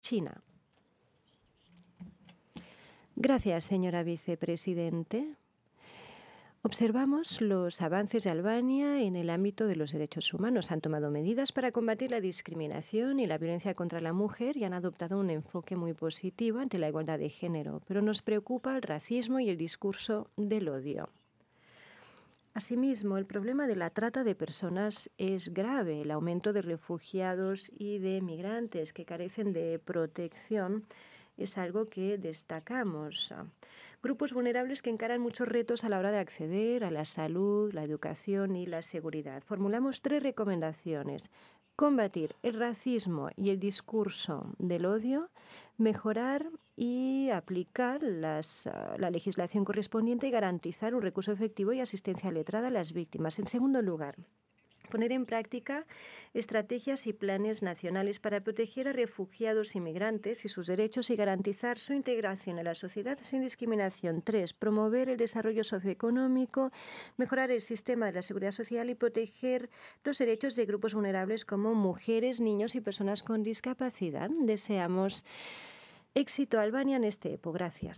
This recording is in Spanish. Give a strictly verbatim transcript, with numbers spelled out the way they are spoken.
China. Gracias, señora vicepresidente. Observamos los avances de Albania en el ámbito de los derechos humanos. Han tomado medidas para combatir la discriminación y la violencia contra la mujer y han adoptado un enfoque muy positivo ante la igualdad de género, pero nos preocupa el racismo y el discurso del odio. Asimismo, el problema de la trata de personas es grave. El aumento de refugiados y de migrantes que carecen de protección es algo que destacamos. Grupos vulnerables que encaran muchos retos a la hora de acceder a la salud, la educación y la seguridad. Formulamos tres recomendaciones: combatir el racismo y el discurso del odio, mejorar y aplicar las, uh, la legislación correspondiente y garantizar un recurso efectivo y asistencia letrada a las víctimas. En segundo lugar, poner en práctica estrategias y planes nacionales para proteger a refugiados y migrantes y sus derechos y garantizar su integración en la sociedad sin discriminación. Tres, promover el desarrollo socioeconómico, mejorar el sistema de la seguridad social y proteger los derechos de grupos vulnerables como mujeres, niños y personas con discapacidad. Deseamos éxito a Albania en este E P O. Gracias.